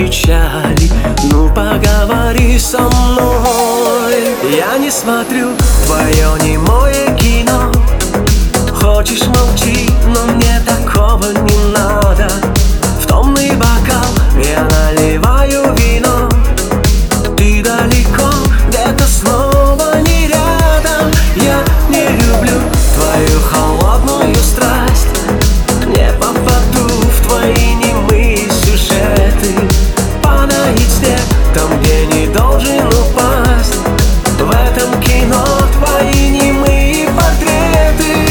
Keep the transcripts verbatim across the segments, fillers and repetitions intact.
печали. Ну поговори со мной. Я не смотрю твое немое кино. Хочешь, молчи, но мне такого не надо. В томный бокал я наливаю вино. Ты далеко, где-то снова не рядом. Я не люблю твою холодную страсть. Не попаду в твои немые сюжеты. Падает снег там, где не должен упасть. В этом кино твои немые портреты.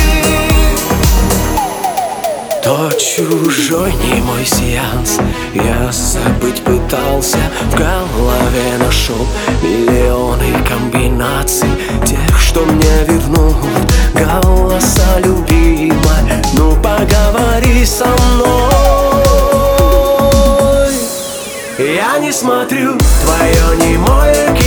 Тот чужой немой сеанс я забыть пытался. В голове нашел миллионы комбинаций тех, что мне вернут голоса любимой. Ну поговори со мной. Я не смотрю твое немое